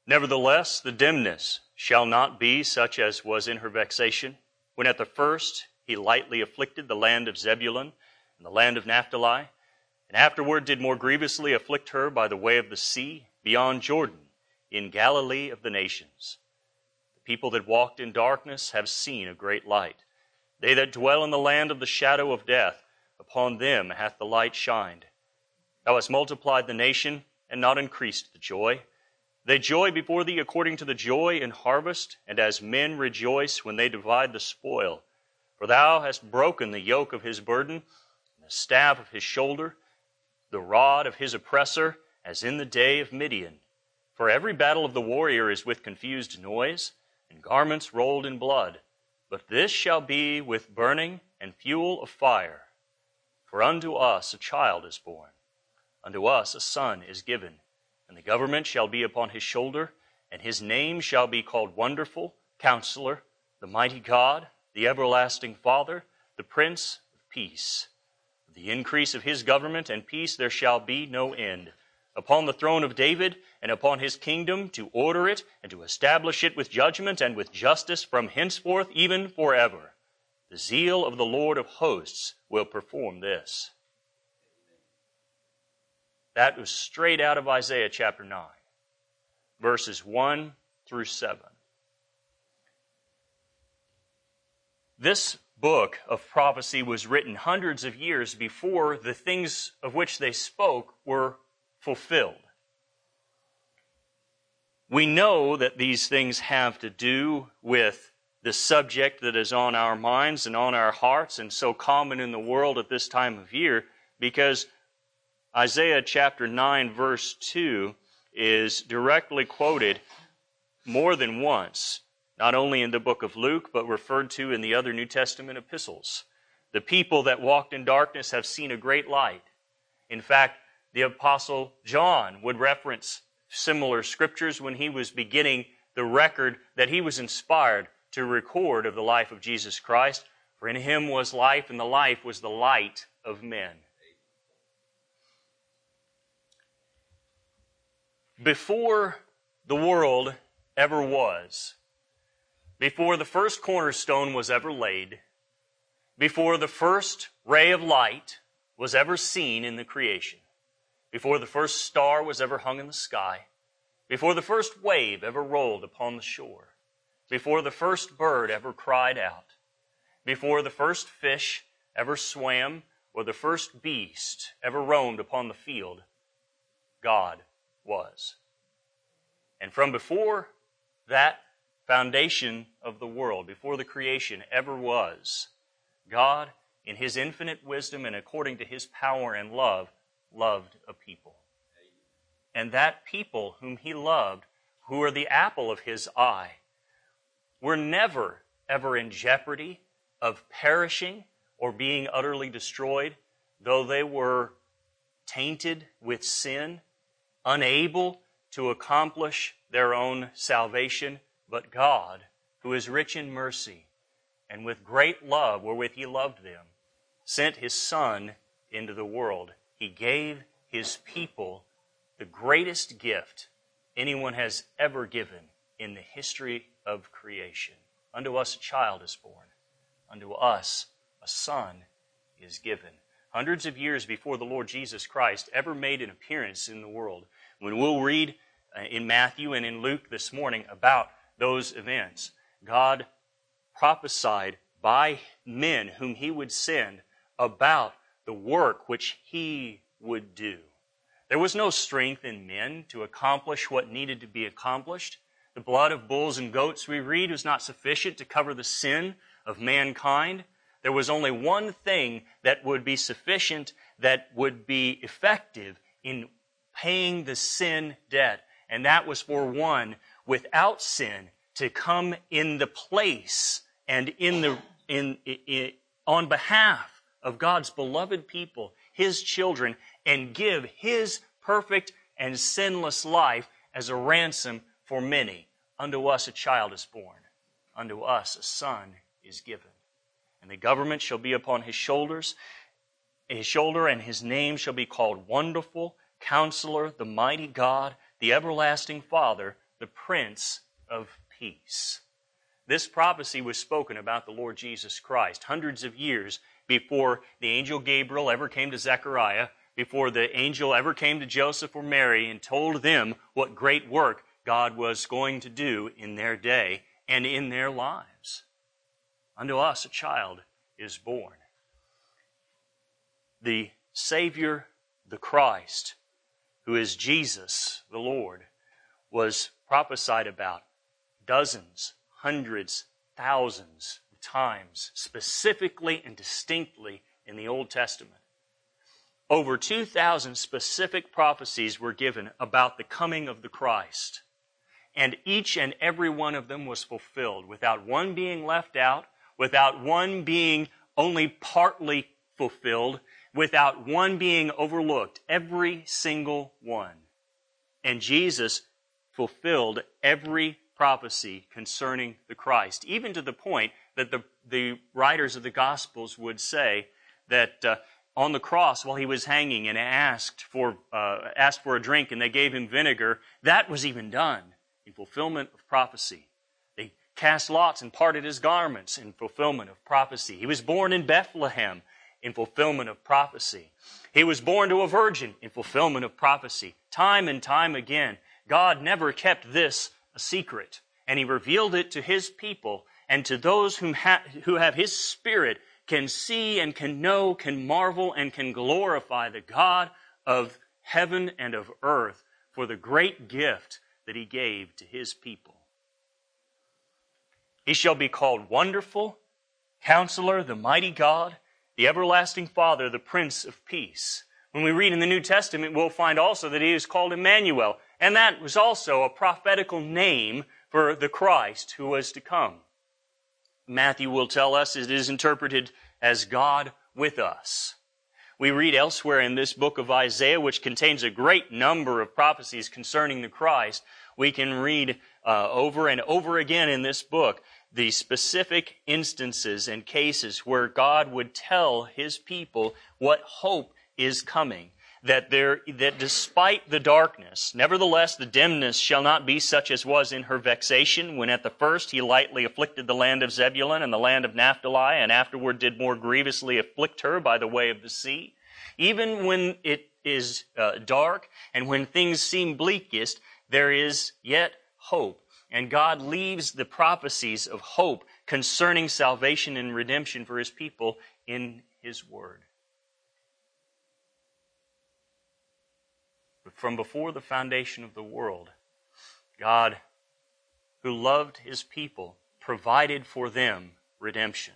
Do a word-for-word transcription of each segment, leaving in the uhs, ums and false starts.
Nevertheless, the dimness shall not be such as was in her vexation, when at the first he lightly afflicted the land of Zebulun and the land of Naphtali, and afterward did more grievously afflict her by the way of the sea, beyond Jordan, in Galilee of the nations. The people that walked in darkness have seen a great light. They that dwell in the land of the shadow of death, upon them hath the light shined. Thou hast multiplied the nation, and not increased the joy. They joy before thee according to the joy in harvest, and as men rejoice when they divide the spoil. For thou hast broken the yoke of his burden, and the staff of his shoulder, the rod of his oppressor, as in the day of Midian. For every battle of the warrior is with confused noise, and garments rolled in blood. But this shall be with burning and fuel of fire. For unto us a child is born, unto us a son is given, and the government shall be upon his shoulder, and his name shall be called Wonderful, Counselor, the Mighty God, the Everlasting Father, the Prince of Peace. Of the increase of his government and peace there shall be no end, upon the throne of David and upon his kingdom, to order it and to establish it with judgment and with justice from henceforth even forever. The zeal of the Lord of hosts will perform this. That was straight out of Isaiah chapter nine, verses one through seven. This book of prophecy was written hundreds of years before the things of which they spoke were fulfilled. We know that these things have to do with the subject that is on our minds and on our hearts and so common in the world at this time of year, because Isaiah chapter nine verse two is directly quoted more than once, not only in the book of Luke, but referred to in the other New Testament epistles. The people that walked in darkness have seen a great light. In fact, the Apostle John would reference similar scriptures when he was beginning the record that he was inspired to record of the life of Jesus Christ. For in him was life, and the life was the light of men. Before the world ever was, before the first cornerstone was ever laid, before the first ray of light was ever seen in the creation, before the first star was ever hung in the sky, before the first wave ever rolled upon the shore, before the first bird ever cried out, before the first fish ever swam, or the first beast ever roamed upon the field, God was. And from before that foundation of the world, before the creation ever was, God, in his infinite wisdom and according to his power and love, loved a people. And that people whom he loved, who are the apple of his eye, were never, ever in jeopardy of perishing or being utterly destroyed, though they were tainted with sin, unable to accomplish their own salvation. But God, who is rich in mercy, and with great love wherewith he loved them, sent his Son into the world. He gave his people the greatest gift anyone has ever given in the history of creation. Unto us a child is born. Unto us a son is given. Hundreds of years before the Lord Jesus Christ ever made an appearance in the world. When we'll read in Matthew and in Luke this morning about those events, God prophesied by men whom he would send about the work which he would do. There was no strength in men to accomplish what needed to be accomplished. The blood of bulls and goats, we read, was not sufficient to cover the sin of mankind. There was only one thing that would be sufficient, that would be effective in paying the sin debt, and that was for one without sin to come in the place and in the in, in on behalf of God's beloved people, his children, and give his perfect and sinless life as a ransom for many. Unto us a child is born, unto us a son is given, and the government shall be upon his shoulders, his shoulder, and his name shall be called Wonderful, Counselor, the Mighty God, the Everlasting Father, the Prince of Peace. This prophecy was spoken about the Lord Jesus Christ hundreds of years before the angel Gabriel ever came to Zechariah, before the angel ever came to Joseph or Mary and told them what great work God was going to do in their day and in their lives. Unto us a child is born. The Savior, the Christ, who is Jesus, the Lord, was prophesied about dozens, hundreds, thousands of times, specifically and distinctly in the Old Testament. Over two thousand specific prophecies were given about the coming of the Christ. And each and every one of them was fulfilled, without one being left out, without one being only partly fulfilled, without one being overlooked. Every single one. And Jesus fulfilled every prophecy concerning the Christ, even to the point that the, the writers of the Gospels would say that uh, on the cross while he was hanging and asked for, uh, asked for a drink and they gave him vinegar, that was even done in fulfillment of prophecy. They cast lots and parted his garments in fulfillment of prophecy. He was born in Bethlehem in fulfillment of prophecy. He was born to a virgin in fulfillment of prophecy. Time and time again, God never kept this a secret, and He revealed it to His people, and to those whom ha- who have His Spirit can see and can know, can marvel and can glorify the God of heaven and of earth for the great gift that He gave to His people. He shall be called Wonderful, Counselor, the Mighty God, the Everlasting Father, the Prince of Peace. When we read in the New Testament, we'll find also that He is called Emmanuel, and that was also a prophetical name for the Christ who was to come. Matthew will tell us it is interpreted as God with us. We read elsewhere in this book of Isaiah, which contains a great number of prophecies concerning the Christ, we can read uh, over and over again in this book the specific instances and cases where God would tell His people what hope is coming. That there, that despite the darkness, nevertheless the dimness shall not be such as was in her vexation, when at the first He lightly afflicted the land of Zebulun and the land of Naphtali, and afterward did more grievously afflict her by the way of the sea. Even when it is uh, dark and when things seem bleakest, there is yet hope. And God leaves the prophecies of hope concerning salvation and redemption for His people in His Word. From before the foundation of the world, God, who loved His people, provided for them redemption.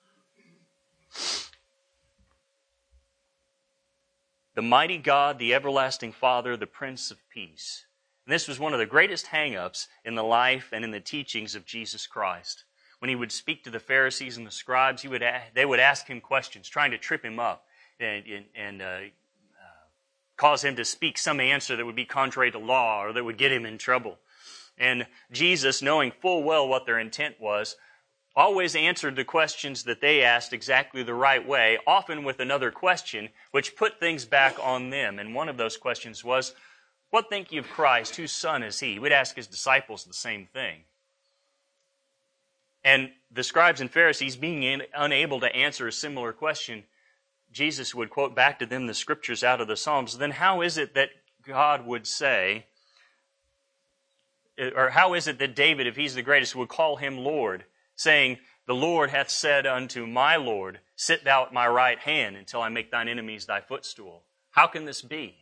The mighty God, the everlasting Father, the Prince of Peace. And this was one of the greatest hang-ups in the life and in the teachings of Jesus Christ. When He would speak to the Pharisees and the scribes, he would they would ask Him questions, trying to trip Him up and, and, and uh, cause Him to speak some answer that would be contrary to law or that would get Him in trouble. And Jesus, knowing full well what their intent was, always answered the questions that they asked exactly the right way, often with another question, which put things back on them. And one of those questions was, what think ye of Christ? Whose son is He? He would ask His disciples the same thing. And the scribes and Pharisees, being unable to answer a similar question, Jesus would quote back to them the scriptures out of the Psalms. Then how is it that God would say, or how is it that David, if he's the greatest, would call Him Lord, saying, the Lord hath said unto my Lord, sit thou at my right hand until I make thine enemies thy footstool? How can this be?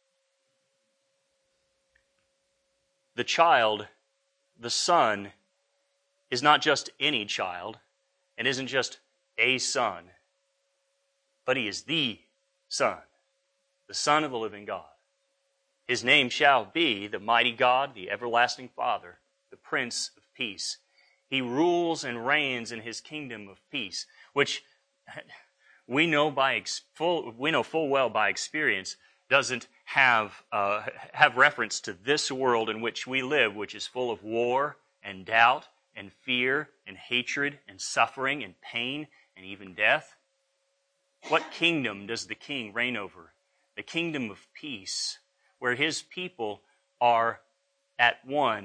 The child, the Son, is not just any child, and isn't just a son, but He is the Son, the Son of the living God. His name shall be the mighty God, the everlasting Father, the Prince of Peace. He rules and reigns in His kingdom of peace, which we know by full we know full well by experience doesn't have uh, have reference to this world in which we live, which is full of war and doubt and fear and hatred and suffering and pain and even death. What kingdom does the King reign over? The kingdom of peace, where His people are at one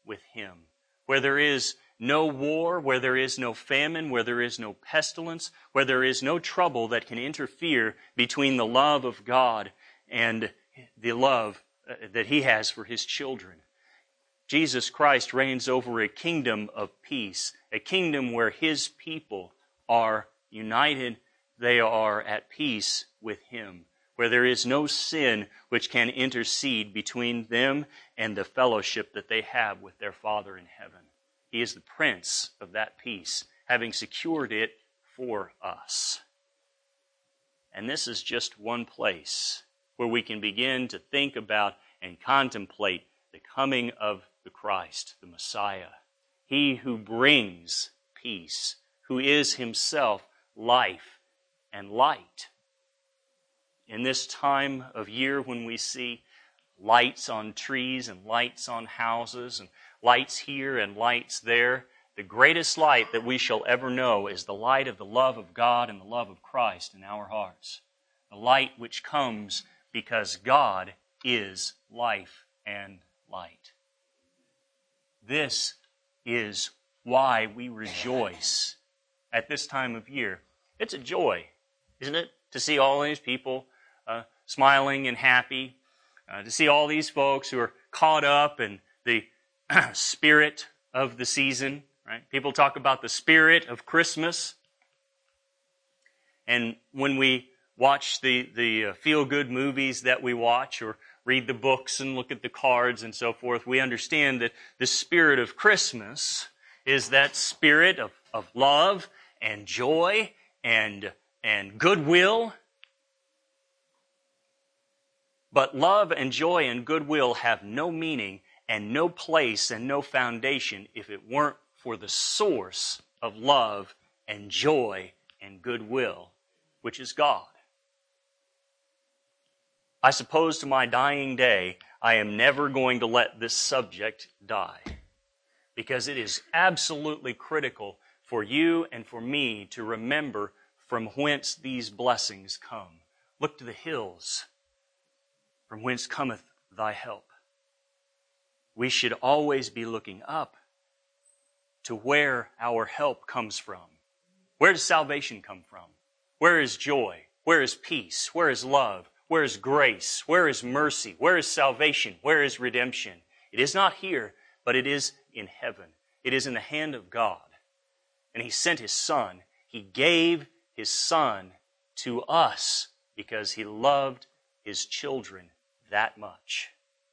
with Him, where there is no war, where there is no famine, where there is no pestilence, where there is no trouble that can interfere between the love of God and the love that He has for His children. Jesus Christ reigns over a kingdom of peace, a kingdom where His people are united, they are at peace with Him, where there is no sin which can intercede between them and the fellowship that they have with their Father in heaven. He is the Prince of that peace, having secured it for us. And this is just one place where we can begin to think about and contemplate the coming of the Christ, the Messiah, He who brings peace, who is Himself life and light. In this time of year when we see lights on trees and lights on houses and lights here and lights there, the greatest light that we shall ever know is the light of the love of God and the love of Christ in our hearts. The light which comes because God is life and light. This is why we rejoice at this time of year. It's a joy, isn't it, to see all these people uh, smiling and happy, uh, to see all these folks who are caught up in the spirit of the season, right? People talk about the spirit of Christmas. And when we watch the, the uh, feel-good movies that we watch, or read the books and look at the cards and so forth, we understand that the spirit of Christmas is that spirit of, of love and joy and, and goodwill. But love and joy and goodwill have no meaning and no place and no foundation if it weren't for the source of love and joy and goodwill, which is God. I suppose to my dying day, I am never going to let this subject die, because it is absolutely critical for you and for me to remember from whence these blessings come. Look to the hills, from whence cometh thy help. We should always be looking up to where our help comes from. Where does salvation come from? Where is joy? Where is peace? Where is love? Where is grace? Where is mercy? Where is salvation? Where is redemption? It is not here, but it is in heaven. It is in the hand of God. And He sent His Son. He gave His Son to us because He loved His children that much.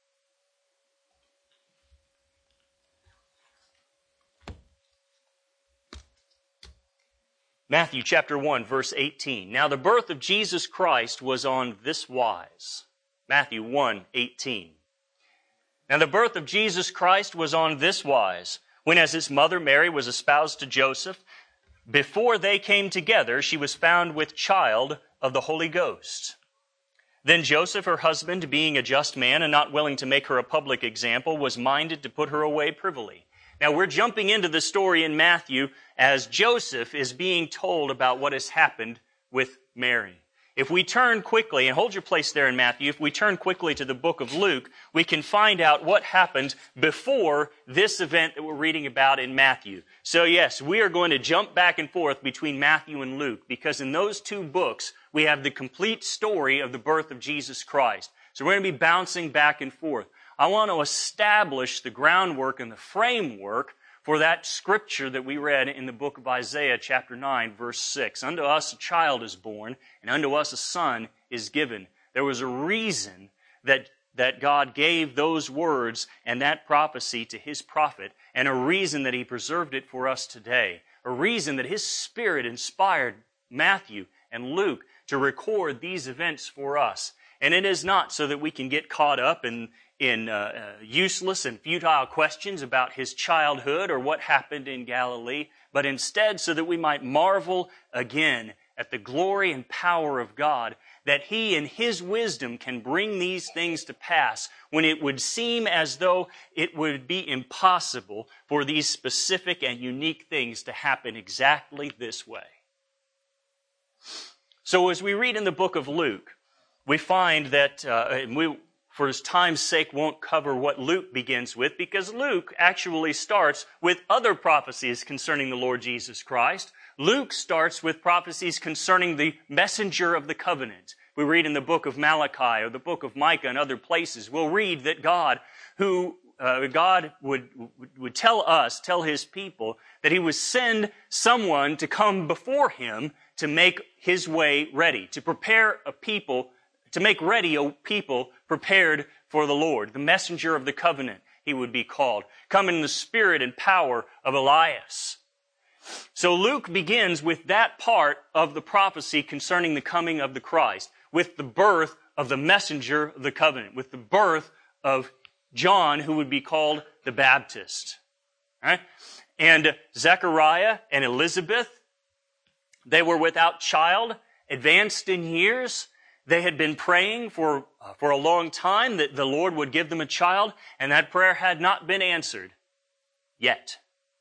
Matthew chapter one, verse eighteen. Now the birth of Jesus Christ was on this wise. Matthew one, eighteen. Now the birth of Jesus Christ was on this wise. When as His mother Mary was espoused to Joseph, before they came together, she was found with child of the Holy Ghost. Then Joseph, her husband, being a just man and not willing to make her a public example, was minded to put her away privily. Now we're jumping into the story in Matthew as Joseph is being told about what has happened with Mary. If we turn quickly, and hold your place there in Matthew, if we turn quickly to the book of Luke, we can find out what happened before this event that we're reading about in Matthew. So yes, we are going to jump back and forth between Matthew and Luke, because in those two books, we have the complete story of the birth of Jesus Christ. So we're going to be bouncing back and forth. I want to establish the groundwork and the framework for that scripture that we read in the book of Isaiah chapter nine, verse six. Unto us a child is born, and unto us a son is given. There was a reason that, that God gave those words and that prophecy to His prophet, and a reason that He preserved it for us today. A reason that His Spirit inspired Matthew and Luke to record these events for us. And it is not so that we can get caught up in in uh, uh, useless and futile questions about His childhood or what happened in Galilee, but instead so that we might marvel again at the glory and power of God, that He in His wisdom can bring these things to pass when it would seem as though it would be impossible for these specific and unique things to happen exactly this way. So as we read in the book of Luke, we find that, uh, and we for his time's sake, won't cover what Luke begins with, because Luke actually starts with other prophecies concerning the Lord Jesus Christ. Luke starts with prophecies concerning the messenger of the covenant. We read in the book of Malachi or the book of Micah and other places, we'll read that God, who uh, God would would tell us, tell his people, that he would send someone to come before him to make his way ready, to prepare a people, to make ready a people prepared for the Lord. The messenger of the covenant, he would be called. Come in the spirit and power of Elias. So Luke begins with that part of the prophecy concerning the coming of the Christ, with the birth of the messenger of the covenant, with the birth of John, who would be called the Baptist. All right? And Zechariah and Elizabeth, they were without child, advanced in years. They had been praying for, uh, for a long time that the Lord would give them a child, and that prayer had not been answered yet.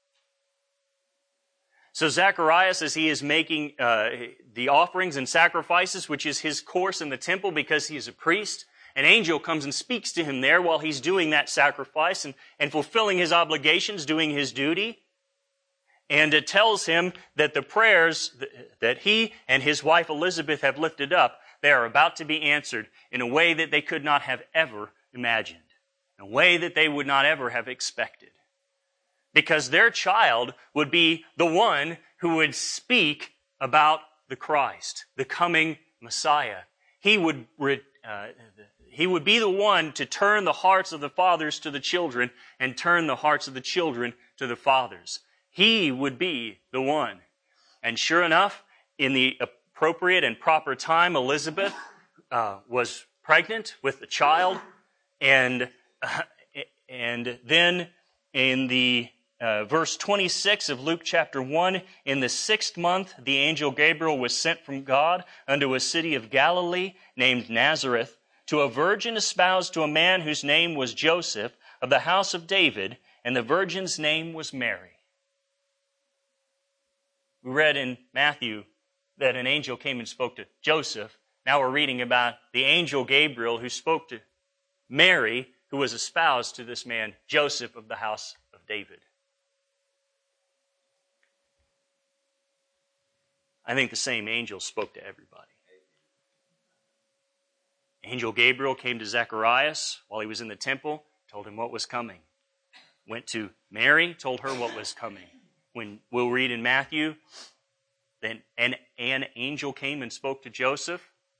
So Zacharias, as he is making uh, the offerings and sacrifices, which is his course in the temple because he is a priest, an angel comes and speaks to him there while he's doing that sacrifice and, and fulfilling his obligations, doing his duty. And it tells him that the prayers that he and his wife Elizabeth have lifted up, they are about to be answered in a way that they could not have ever imagined, in a way that they would not ever have expected. Because their child would be the one who would speak about the Christ, the coming Messiah. He would, uh, he would be the one to turn the hearts of the fathers to the children and turn the hearts of the children to the fathers. He would be the one. And sure enough, in the appropriate and proper time, Elizabeth uh, was pregnant with the child. And, uh, and then in the Uh, verse twenty-six of Luke chapter one, in the sixth month, the angel Gabriel was sent from God unto a city of Galilee named Nazareth to a virgin espoused to a man whose name was Joseph of the house of David, and the virgin's name was Mary. We read in Matthew that an angel came and spoke to Joseph. Now we're reading about the angel Gabriel who spoke to Mary, who was espoused to this man, Joseph of the house of David. I think the same angel spoke to everybody. Angel Gabriel came to Zacharias while he was in the temple, told him what was coming. Went to Mary, told her what was coming. When we'll read in Matthew, then an, an angel came and spoke to Joseph.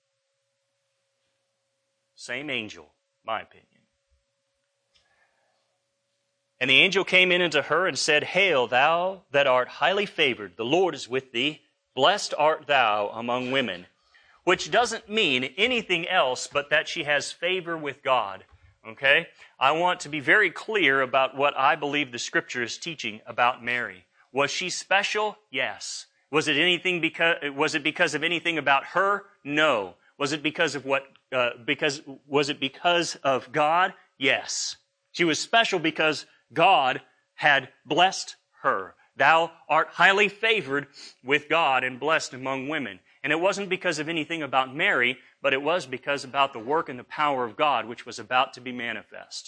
Same angel, my opinion. And the angel came in unto her and said, Hail, thou that art highly favored, the Lord is with thee. Blessed art thou among women, which doesn't mean anything else but that she has favor with God. Okay? I want to be very clear about what I believe the Scripture is teaching about Mary. Was she special? Yes. Was it anything because was it because of anything about her? No. Was it because of what? Uh, because was it because of God? Yes. She was special because God had blessed her. Thou art highly favored with God and blessed among women. And it wasn't because of anything about Mary, but it was because about the work and the power of God which was about to be manifest.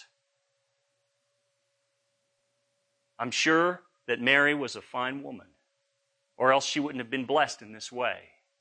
I'm sure that Mary was a fine woman, or else she wouldn't have been blessed in this way.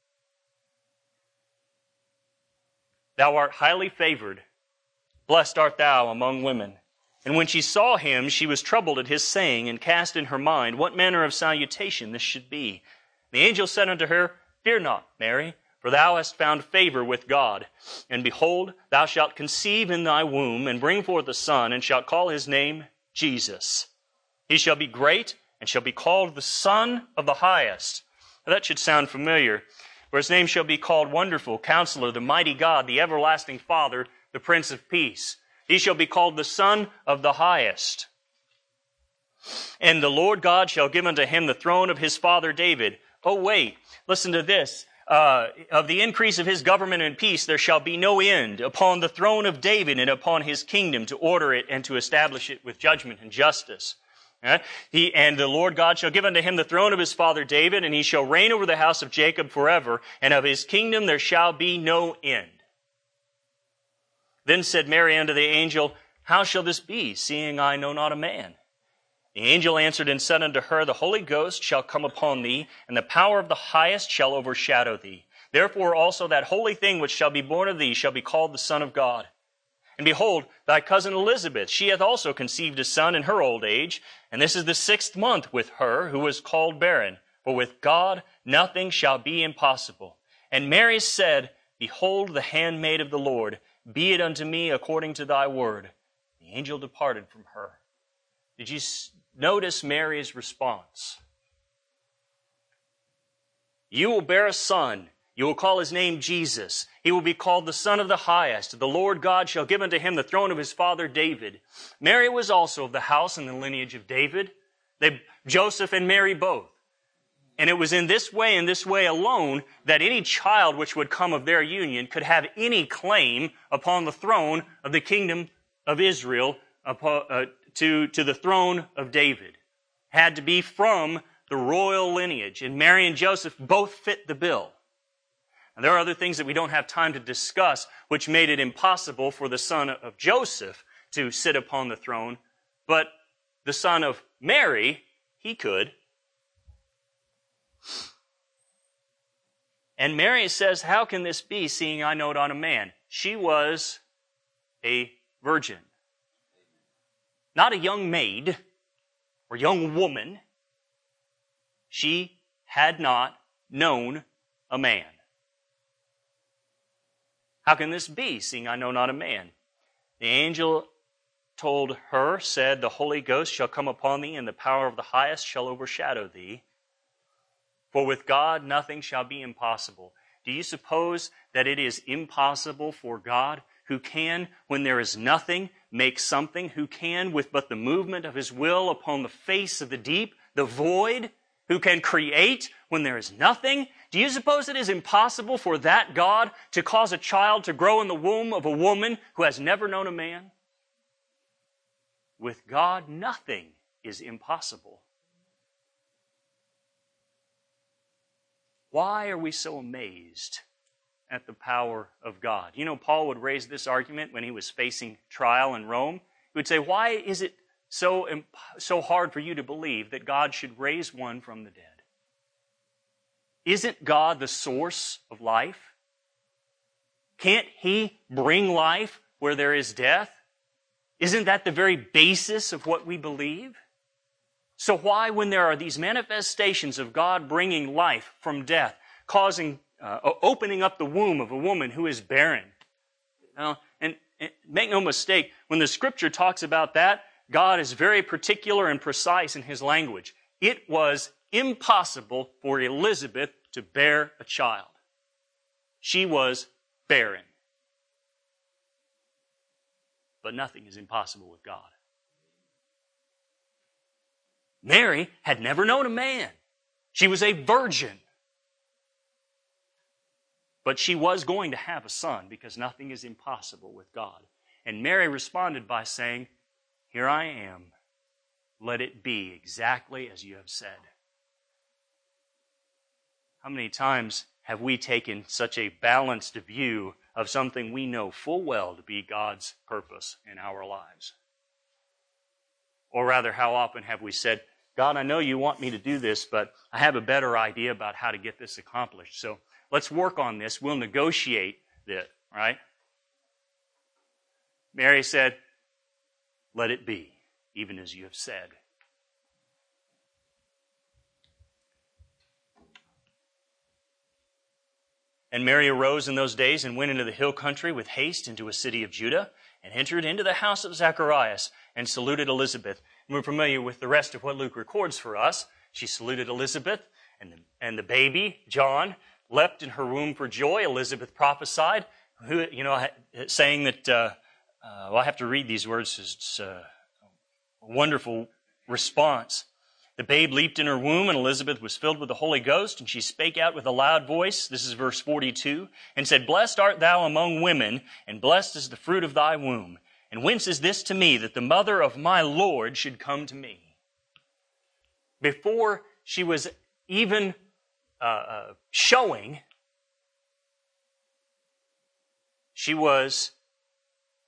Thou art highly favored, blessed art thou among women. And when she saw him, she was troubled at his saying, and cast in her mind what manner of salutation this should be. The angel said unto her, Fear not, Mary, for thou hast found favor with God. And behold, thou shalt conceive in thy womb, and bring forth a son, and shalt call his name Jesus. He shall be great, and shall be called the Son of the Highest. Now that should sound familiar. For his name shall be called Wonderful, Counselor, the Mighty God, the Everlasting Father, the Prince of Peace. He shall be called the Son of the Highest. And the Lord God shall give unto him the throne of his father David. Oh, wait, listen to this. Uh, of the increase of his government and peace there shall be no end upon the throne of David and upon his kingdom, to order it and to establish it with judgment and justice. Uh, he, and the Lord God shall give unto him the throne of his father David, and he shall reign over the house of Jacob forever, and of his kingdom there shall be no end. Then said Mary unto the angel, How shall this be, seeing I know not a man? The angel answered and said unto her, The Holy Ghost shall come upon thee, and the power of the highest shall overshadow thee. Therefore also that holy thing which shall be born of thee shall be called the Son of God. And behold, thy cousin Elizabeth, she hath also conceived a son in her old age, and this is the sixth month with her, who was called barren. For with God nothing shall be impossible. And Mary said, Behold the handmaid of the Lord, be it unto me according to thy word. The angel departed from her. Did you notice Mary's response? You will bear a son. You will call his name Jesus. He will be called the Son of the Highest. The Lord God shall give unto him the throne of his father David. Mary was also of the house and the lineage of David. They, Joseph and Mary both. And it was in this way and this way alone that any child which would come of their union could have any claim upon the throne of the kingdom of Israel, uh, to, to the throne of David. Had to be from the royal lineage. And Mary and Joseph both fit the bill. And there are other things that we don't have time to discuss, which made it impossible for the son of Joseph to sit upon the throne. But the son of Mary, he could. And Mary says, How can this be, seeing I know not a man? She was a virgin. Not a young maid or young woman. She had not known a man. How can this be, seeing I know not a man? The angel told her, said, The Holy Ghost shall come upon thee, and the power of the highest shall overshadow thee. For with God nothing shall be impossible. Do you suppose that it is impossible for God, who can, when there is nothing, make something, who can, with but the movement of his will upon the face of the deep, the void, who can create when there is nothing? Do you suppose it is impossible for that God to cause a child to grow in the womb of a woman who has never known a man? With God, nothing is impossible. Why are we so amazed at the power of God? You know, Paul would raise this argument when he was facing trial in Rome. He would say, why is it so, so hard for you to believe that God should raise one from the dead? Isn't God the source of life? Can't He bring life where there is death? Isn't that the very basis of what we believe? So why, when there are these manifestations of God bringing life from death, causing, uh, opening up the womb of a woman who is barren? Now, and, and make no mistake, when the Scripture talks about that, God is very particular and precise in His language. It was impossible for Elizabeth to bear a child. She was barren. But nothing is impossible with God. Mary had never known a man. She was a virgin. But she was going to have a son because nothing is impossible with God. And Mary responded by saying, Here I am. Let it be exactly as you have said. How many times have we taken such a balanced view of something we know full well to be God's purpose in our lives? Or rather, how often have we said, God, I know you want me to do this, but I have a better idea about how to get this accomplished. So let's work on this. We'll negotiate it, right? Mary said, Let it be, even as you have said. And Mary arose in those days and went into the hill country with haste into a city of Judah, and entered into the house of Zacharias, and saluted Elizabeth. And we're familiar with the rest of what Luke records for us. She saluted Elizabeth, and the, and the baby, John, leapt in her womb for joy. Elizabeth prophesied, who, you know, saying that, uh, uh, well, I have to read these words. It's uh, a wonderful response. The babe leaped in her womb, and Elizabeth was filled with the Holy Ghost, and she spake out with a loud voice, this is verse forty-two, and said, Blessed art thou among women, and blessed is the fruit of thy womb. And whence is this to me, that the mother of my Lord should come to me? Before she was even uh, uh, showing, she was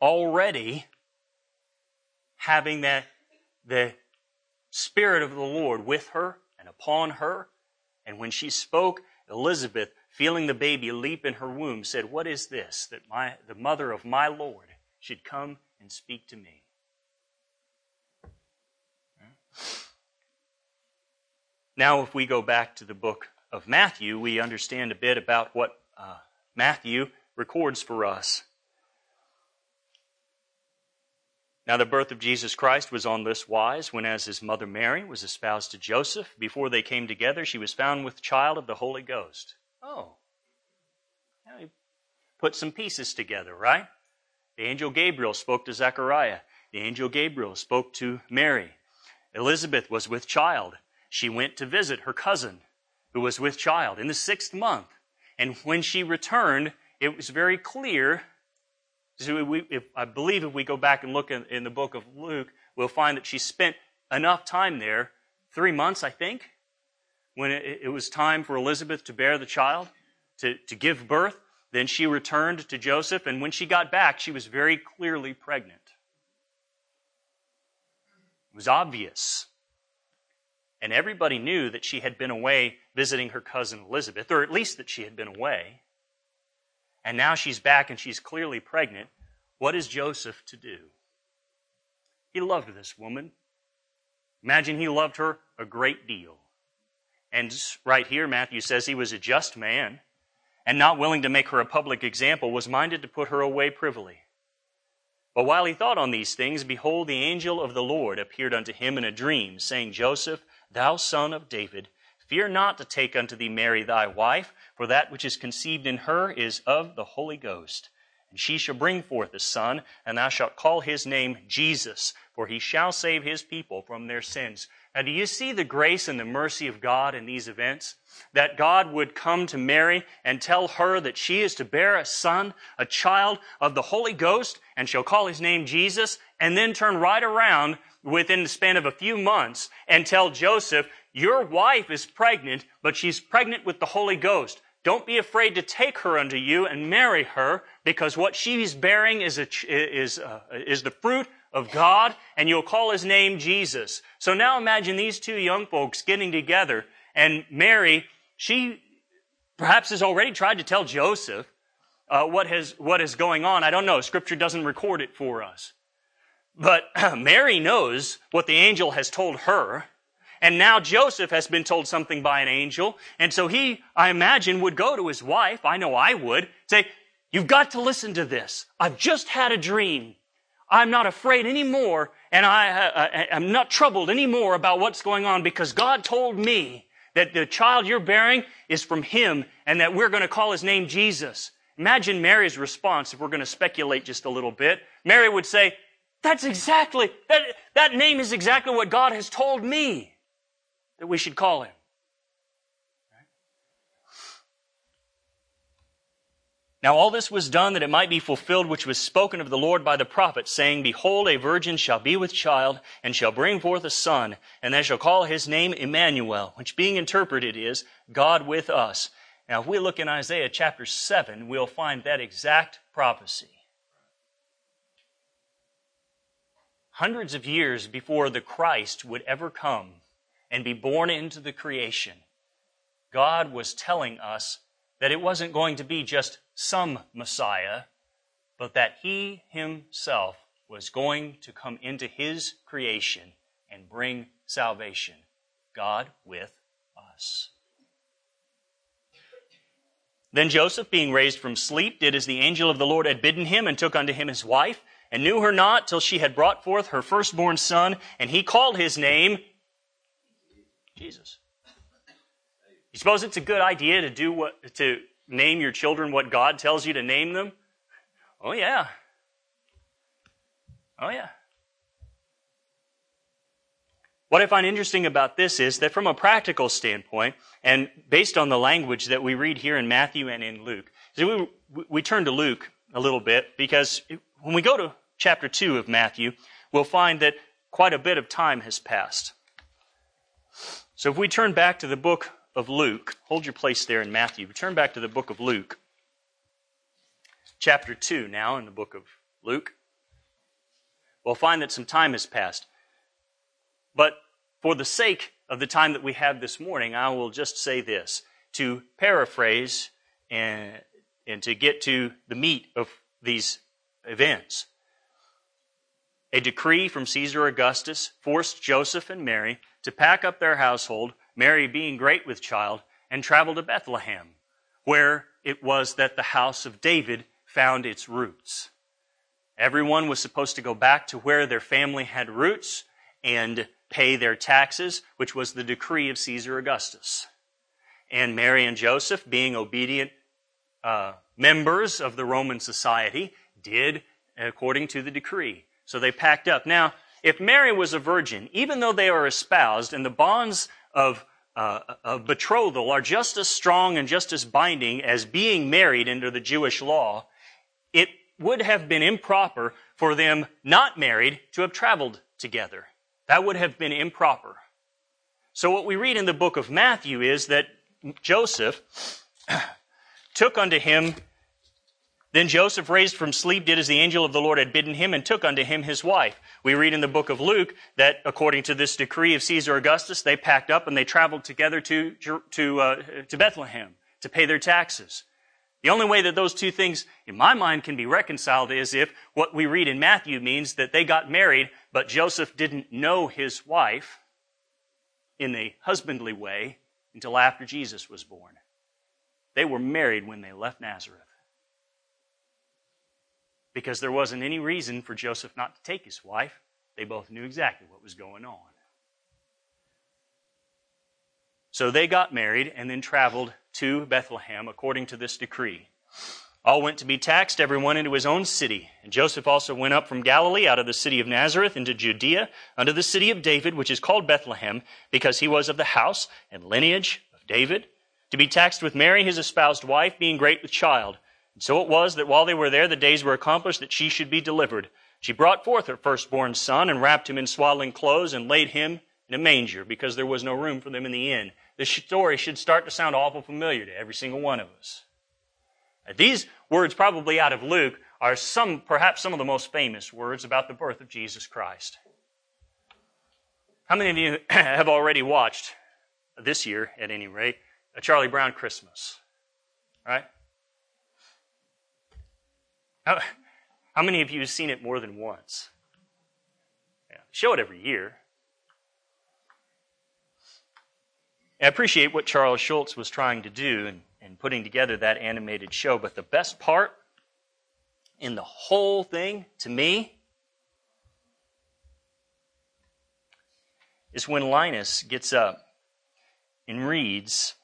already having that, the Spirit of the Lord with her and upon her. And when she spoke, Elizabeth, feeling the baby leap in her womb, said, "What is this, that my the mother of my Lord should come and speak to me?" Now, if we go back to the book of Matthew, we understand a bit about what uh, Matthew records for us. Now, the birth of Jesus Christ was on this wise, when as his mother Mary was espoused to Joseph, before they came together, she was found with child of the Holy Ghost. Oh. Now he put some pieces together, right? The angel Gabriel spoke to Zechariah. The angel Gabriel spoke to Mary. Elizabeth was with child. She went to visit her cousin, who was with child in the sixth month. And when she returned, it was very clear. So we, if, I believe if we go back and look in, in the book of Luke, we'll find that she spent enough time there, three months, I think, when it, it was time for Elizabeth to bear the child, to, to give birth. Then she returned to Joseph, and when she got back, she was very clearly pregnant. It was obvious. And everybody knew that she had been away visiting her cousin Elizabeth, or at least that she had been away. And now she's back and she's clearly pregnant. What is Joseph to do? He loved this woman. Imagine he loved her a great deal. And right here, Matthew says he was a just man, and not willing to make her a public example, was minded to put her away privily. But while he thought on these things, behold, the angel of the Lord appeared unto him in a dream, saying, Joseph, thou son of David, fear not to take unto thee Mary thy wife, for that which is conceived in her is of the Holy Ghost. And she shall bring forth a son, and thou shalt call his name Jesus, for he shall save his people from their sins. Now, do you see the grace and the mercy of God in these events? That God would come to Mary and tell her that she is to bear a son, a child of the Holy Ghost, and shall call his name Jesus, and then turn right around within the span of a few months and tell Joseph, your wife is pregnant, but she's pregnant with the Holy Ghost. Don't be afraid to take her unto you and marry her, because what she's bearing is a, is uh, is the fruit of God, and you'll call his name Jesus. So now imagine these two young folks getting together, and Mary, she perhaps has already tried to tell Joseph uh, what has what is going on. I don't know. Scripture doesn't record it for us. But Mary knows what the angel has told her. And now Joseph has been told something by an angel. And so he, I imagine, would go to his wife. I know I would. Say, you've got to listen to this. I've just had a dream. I'm not afraid anymore. And I, I, I'm not troubled anymore about what's going on, because God told me that the child you're bearing is from him, and that we're going to call his name Jesus. Imagine Mary's response if we're going to speculate just a little bit. Mary would say, that's exactly, that, that name is exactly what God has told me that we should call him. Right? Now all this was done that it might be fulfilled which was spoken of the Lord by the prophet, saying, behold, a virgin shall be with child, and shall bring forth a son, and they shall call his name Emmanuel, which being interpreted is God with us. Now if we look in Isaiah chapter seven, we'll find that exact prophecy. Hundreds of years before the Christ would ever come and be born into the creation, God was telling us that it wasn't going to be just some Messiah, but that he himself was going to come into his creation and bring salvation. God with us. Then Joseph, being raised from sleep, did as the angel of the Lord had bidden him, and took unto him his wife, and knew her not till she had brought forth her firstborn son, and he called his name Jesus. You suppose it's a good idea to do what, to name your children what God tells you to name them? Oh yeah. Oh yeah. What I find interesting about this is that from a practical standpoint, and based on the language that we read here in Matthew and in Luke, so we, we turn to Luke a little bit, because when we go to chapter two of Matthew, we'll find that quite a bit of time has passed. So if we turn back to the book of Luke, hold your place there in Matthew, we turn back to the book of Luke, chapter two now in the book of Luke. we'll find that some time has passed. But for the sake of the time that we have this morning, I will just say this, to paraphrase and, and to get to the meat of these events. A decree from Caesar Augustus forced Joseph and Mary to pack up their household, Mary being great with child, and travel to Bethlehem, where it was that the house of David found its roots. Everyone was supposed to go back to where their family had roots and pay their taxes, which was the decree of Caesar Augustus. And Mary and Joseph, being obedient uh, members of the Roman society, did according to the decree. So they packed up. Now, if Mary was a virgin, even though they are espoused and the bonds of, uh, of betrothal are just as strong and just as binding as being married under the Jewish law, it would have been improper for them not married to have traveled together. That would have been improper. So what we read in the book of Matthew is that Joseph took unto him, then Joseph raised from sleep, did as the angel of the Lord had bidden him, and took unto him his wife. We read in the book of Luke that according to this decree of Caesar Augustus, they packed up and they traveled together to, to, uh, to Bethlehem to pay their taxes. The only way that those two things, in my mind, can be reconciled is if what we read in Matthew means that they got married, but Joseph didn't know his wife in a husbandly way until after Jesus was born. They were married when they left Nazareth, because there wasn't any reason for Joseph not to take his wife. They both knew exactly what was going on. So they got married and then traveled to Bethlehem according to this decree. All went to be taxed, everyone into his own city. And Joseph also went up from Galilee out of the city of Nazareth into Judea, unto the city of David, which is called Bethlehem, because he was of the house and lineage of David, to be taxed with Mary, his espoused wife, being great with child. And so it was that while they were there, the days were accomplished that she should be delivered. She brought forth her firstborn son and wrapped him in swaddling clothes and laid him in a manger, because there was no room for them in the inn. This story should start to sound awful familiar to every single one of us. These words, probably out of Luke, are some, perhaps some of the most famous words about the birth of Jesus Christ. How many of you have already watched, this year at any rate, a Charlie Brown Christmas? Right? How, how many of you have seen it more than once? Yeah, show it every year. I appreciate what Charles Schulz was trying to do in, in putting together that animated show, but the best part in the whole thing, to me, is when Linus gets up and reads,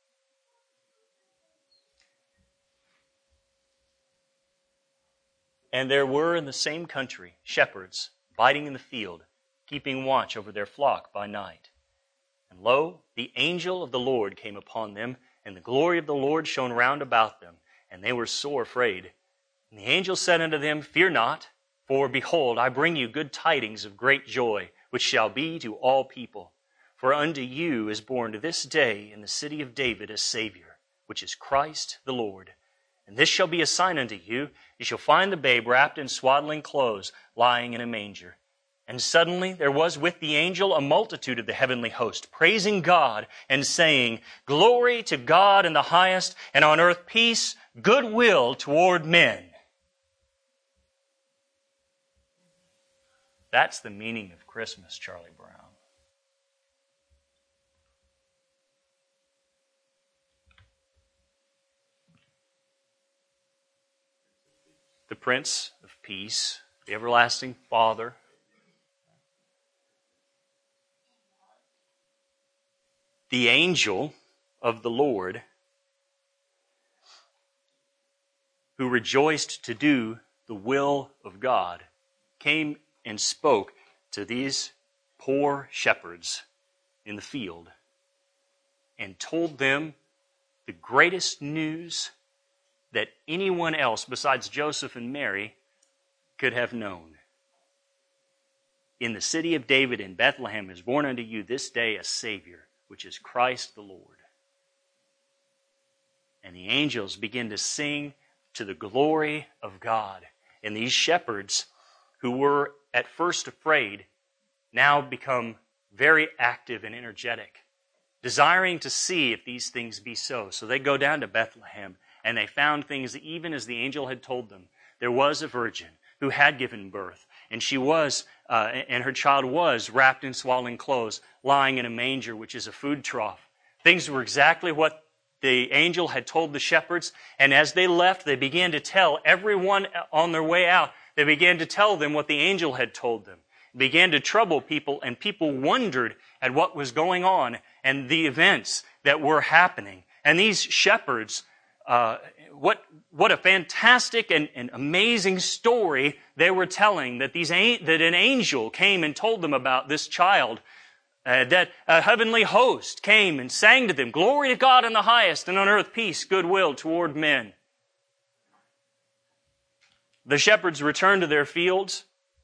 "And there were in the same country shepherds abiding in the field, keeping watch over their flock by night. And lo, the angel of the Lord came upon them, and the glory of the Lord shone round about them, and they were sore afraid. And the angel said unto them, Fear not, for behold, I bring you good tidings of great joy, which shall be to all people. For unto you is born this day in the city of David a Savior, which is Christ the Lord. And this shall be a sign unto you, you shall find the babe wrapped in swaddling clothes, lying in a manger. And suddenly there was with the angel a multitude of the heavenly host, praising God and saying, Glory to God in the highest, and on earth peace, goodwill toward men." That's the meaning of Christmas, Charlie Brown. The Prince of Peace, the everlasting Father, the angel of the Lord, who rejoiced to do the will of God, came and spoke to these poor shepherds in the field and told them the greatest news that anyone else besides Joseph and Mary could have known. In the city of David in Bethlehem is born unto you this day a Savior, which is Christ the Lord. And the angels begin to sing to the glory of God. And these shepherds, who were at first afraid now become very active and energetic, desiring to see if these things be so. So they go down to Bethlehem, and they found things even as the angel had told them. There was a virgin who had given birth, and she was, uh, and her child was wrapped in swaddling clothes, lying in a manger, which is a food trough. Things were exactly what the angel had told the shepherds, and as they left, they began to tell everyone on their way out, they began to tell them what the angel had told them. It began to trouble people, and people wondered at what was going on and the events that were happening. And these shepherds, uh, what what a fantastic and, and amazing story they were telling, that these that an angel came and told them about this child, uh, that a heavenly host came and sang to them, "Glory to God in the highest, and on earth peace, goodwill toward men." The shepherds returned to their fields,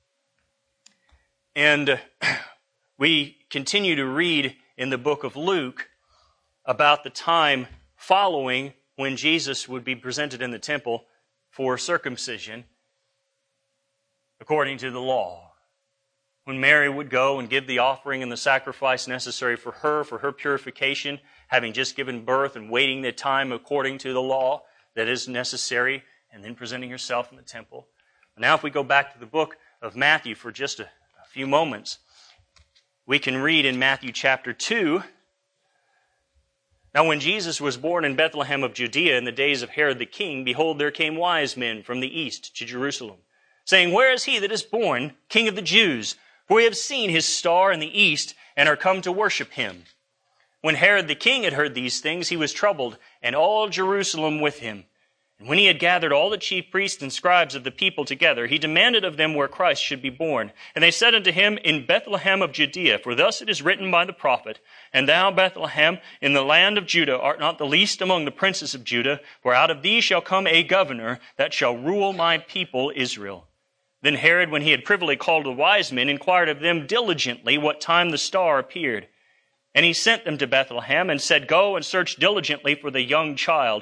and we continue to read in the book of Luke about the time following when Jesus would be presented in the temple for circumcision according to the law. When Mary would go and give the offering and the sacrifice necessary for her, for her purification, having just given birth and waiting the time according to the law that is necessary, and then presenting herself in the temple. Now if we go back to the book of Matthew for just a, a few moments, we can read in Matthew chapter two, "Now when Jesus was born in Bethlehem of Judea in the days of Herod the king, behold, there came wise men from the east to Jerusalem, saying, Where is he that is born King of the Jews? For we have seen his star in the east, and are come to worship him. When Herod the king had heard these things, he was troubled, and all Jerusalem with him. And when he had gathered all the chief priests and scribes of the people together, he demanded of them where Christ should be born. And they said unto him, In Bethlehem of Judea, for thus it is written by the prophet, And thou, Bethlehem, in the land of Judah, art not the least among the princes of Judah, for out of thee shall come a governor that shall rule my people Israel. Then Herod, when he had privily called the wise men, inquired of them diligently what time the star appeared. And he sent them to Bethlehem, and said, Go and search diligently for the young child.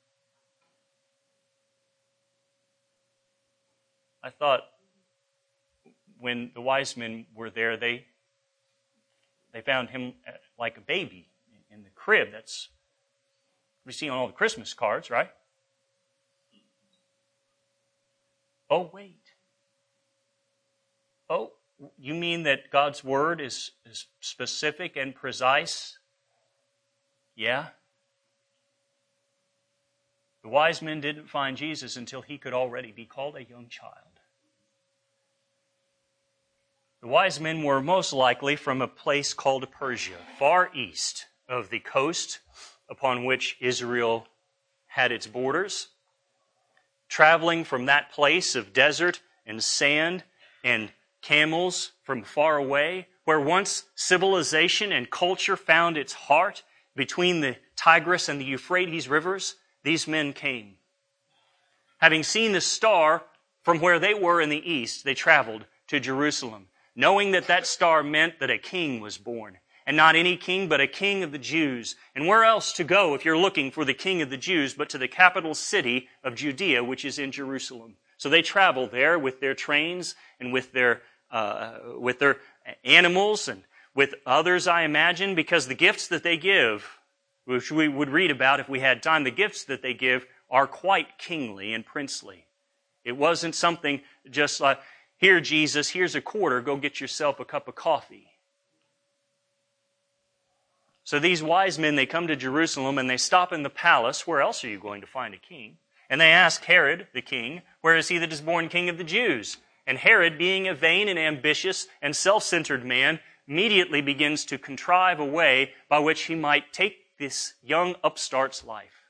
I thought when the wise men were there, they they found him like a baby in the crib. That's we see on all the Christmas cards, right? Oh, wait. Oh, you mean that God's word is, is specific and precise? Yeah. The wise men didn't find Jesus until he could already be called a young child. The wise men were most likely from a place called Persia, far east of the coast upon which Israel had its borders. Traveling from that place of desert and sand and camels from far away, where once civilization and culture found its heart between the Tigris and the Euphrates rivers, these men came. Having seen the star from where they were in the east, they traveled to Jerusalem, knowing that that star meant that a king was born. And not any king, but a king of the Jews. And where else to go if you're looking for the king of the Jews but to the capital city of Judea, which is in Jerusalem? So they travel there with their trains and with their uh, with their animals and with others, I imagine, because the gifts that they give, which we would read about if we had time, the gifts that they give are quite kingly and princely. It wasn't something just like, here, Jesus, here's a quarter, go get yourself a cup of coffee. So these wise men, they come to Jerusalem and they stop in the palace. Where else are you going to find a king? And they ask Herod, the king, where is he that is born King of the Jews? And Herod, being a vain and ambitious and self-centered man, immediately begins to contrive a way by which he might take this young upstart's life.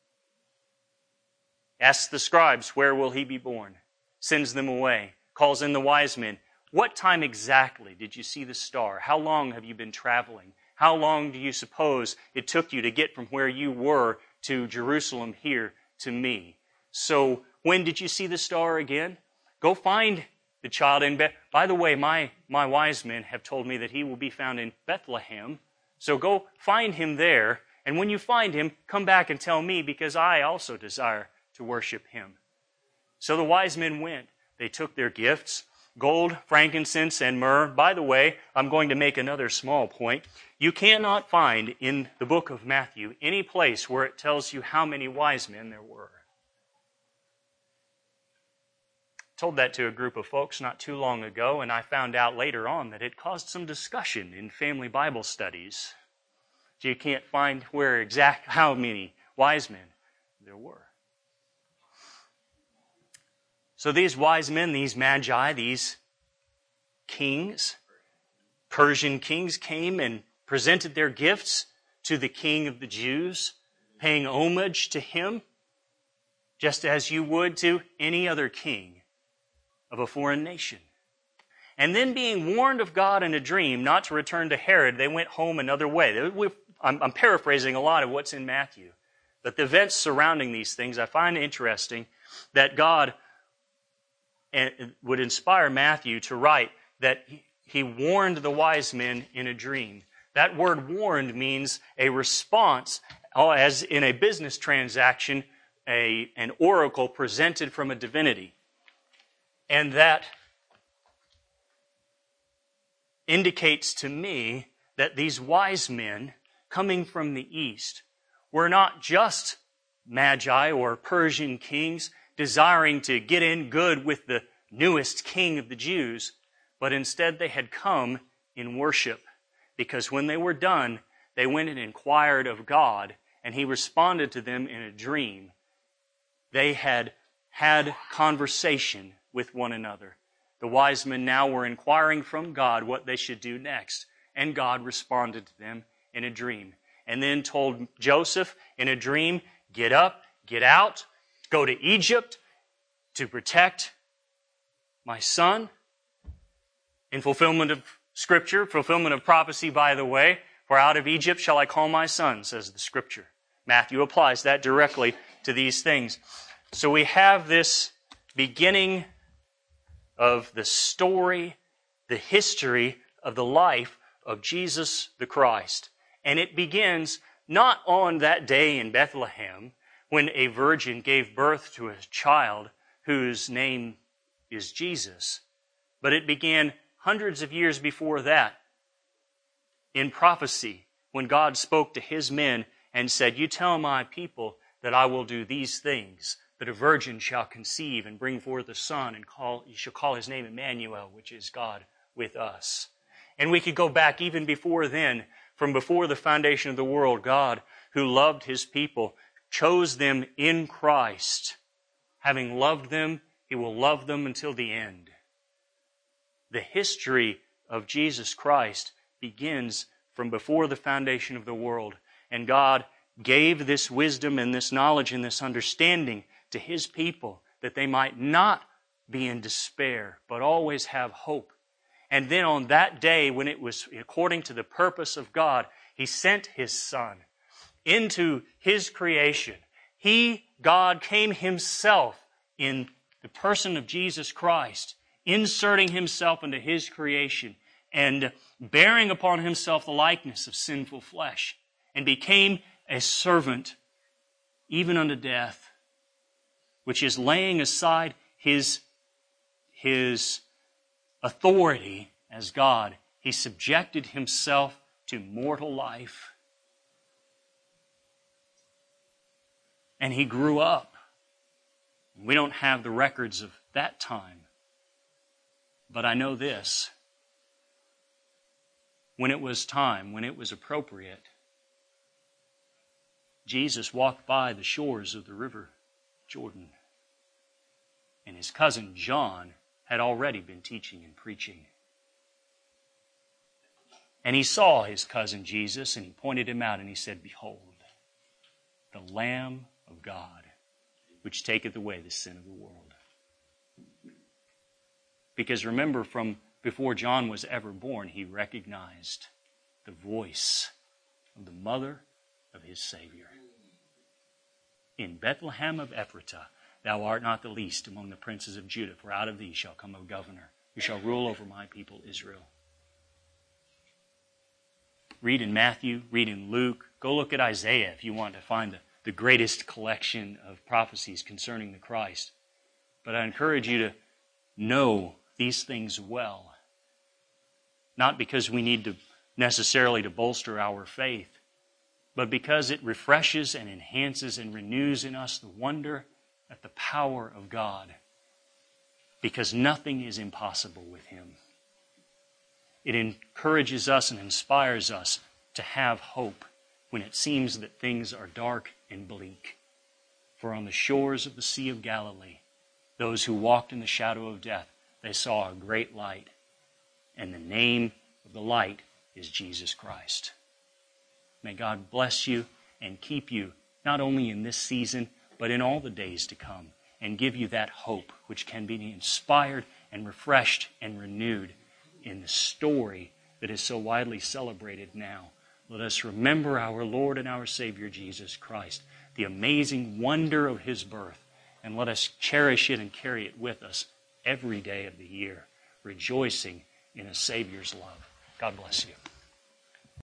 Asks the scribes, where will he be born? Sends them away. Calls in the wise men. What time exactly did you see the star? How long have you been traveling? How long do you suppose it took you to get from where you were to Jerusalem here to me? So when did you see the star again? Go find the child in Bethlehem. By the way, my, my wise men have told me that he will be found in Bethlehem. So go find him there. And when you find him, come back and tell me, because I also desire to worship him. So the wise men went. They took their gifts gold, frankincense, and myrrh. By the way, I'm going to make another small point. You cannot find in the book of Matthew any place where it tells you how many wise men there were. I told that to a group of folks not too long ago, and I found out later on that it caused some discussion in family Bible studies. So you can't find where exact how many wise men there were. So these wise men, these magi, these kings, Persian kings, came and presented their gifts to the king of the Jews, paying homage to him, just as you would to any other king of a foreign nation. And then being warned of God in a dream not to return to Herod, they went home another way. I'm paraphrasing a lot of what's in Matthew. But the events surrounding these things, I find interesting that God would inspire Matthew to write that he warned the wise men in a dream. That word warned means a response, as in a business transaction, a, an oracle presented from a divinity. And that indicates to me that these wise men coming from the east were not just magi or Persian kings desiring to get in good with the newest king of the Jews, but instead they had come in worship, because when they were done, they went and inquired of God, and He responded to them in a dream. They had had conversation with one another. The wise men now were inquiring from God what they should do next, and God responded to them in a dream, and then told Joseph in a dream, get up, get out, go to Egypt to protect my son. In fulfillment of Scripture, fulfillment of prophecy, by the way, for out of Egypt shall I call my son, says the Scripture. Matthew applies that directly to these things. So we have this beginning of the story, the history of the life of Jesus the Christ. And it begins not on that day in Bethlehem when a virgin gave birth to a child whose name is Jesus, but it began hundreds of years before that in prophecy when God spoke to His men and said, you tell my people that I will do these things, that a virgin shall conceive and bring forth a son, and call, you shall call his name Emmanuel, which is God with us. And we could go back even before then, from before the foundation of the world, God, who loved His people, chose them in Christ. Having loved them, He will love them until the end. The history of Jesus Christ begins from before the foundation of the world. And God gave this wisdom and this knowledge and this understanding to His people that they might not be in despair, but always have hope. And then on that day, when it was according to the purpose of God, He sent His Son into His creation. He, God, came Himself in the person of Jesus Christ, inserting Himself into His creation and bearing upon Himself the likeness of sinful flesh, and became a servant even unto death, which is laying aside His, His authority as God. He subjected Himself to mortal life. And He grew up. We don't have the records of that time. But I know this. When it was time, when it was appropriate, Jesus walked by the shores of the river Jordan. And His cousin John had already been teaching and preaching. And he saw his cousin Jesus, and he pointed him out, and he said, behold, the Lamb of God, which taketh away the sin of the world. Because remember, from before John was ever born, he recognized the voice of the mother of his Savior. In Bethlehem of Ephratah, thou art not the least among the princes of Judah, for out of thee shall come a governor, who shall rule over my people Israel. Read in Matthew, read in Luke. Go look at Isaiah if you want to find the, the greatest collection of prophecies concerning the Christ. But I encourage you to know these things well. Not because we need to necessarily to bolster our faith, but because it refreshes and enhances and renews in us the wonder at the power of God. Because nothing is impossible with Him. It encourages us and inspires us to have hope when it seems that things are dark and bleak. For on the shores of the Sea of Galilee, those who walked in the shadow of death, they saw a great light. And the name of the light is Jesus Christ. May God bless you and keep you, not only in this season, but in all the days to come, and give you that hope which can be inspired and refreshed and renewed in the story that is so widely celebrated now. Let us remember our Lord and our Savior Jesus Christ, the amazing wonder of His birth, and let us cherish it and carry it with us every day of the year, rejoicing in a Savior's love. God bless you.